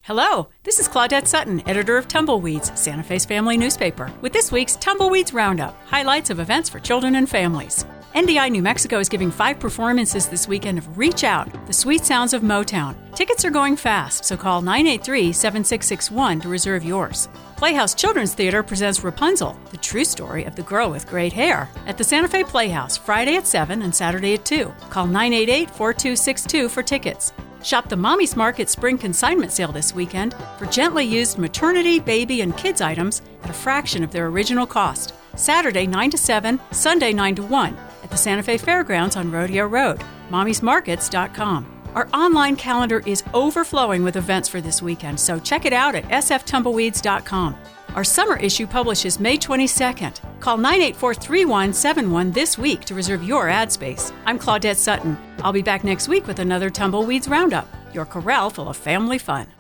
Hello, this is Claudette Sutton, editor of Tumbleweeds, Santa Fe's family newspaper, with this week's Tumbleweeds Roundup, highlights of events for children and families. NDI New Mexico is giving 5 performances this weekend of Reach Out, the sweet sounds of Motown. Tickets are going fast, so call 983-7661 to reserve yours. Playhouse Children's Theater presents Rapunzel, the true story of the girl with great hair, at the Santa Fe Playhouse, Friday at 7 and Saturday at 2. Call 988-4262 for tickets. Shop the Mommy's Market Spring Consignment Sale this weekend for gently used maternity, baby, and kids items at a fraction of their original cost. Saturday 9 to 7, Sunday 9 to 1 at the Santa Fe Fairgrounds on Rodeo Road, mommysmarkets.com. Our online calendar is overflowing with events for this weekend, so check it out at sftumbleweeds.com. Our summer issue publishes May 22nd. Call 984-3171 this week to reserve your ad space. I'm Claudette Sutton. I'll be back next week with another Tumbleweeds Roundup, your corral full of family fun.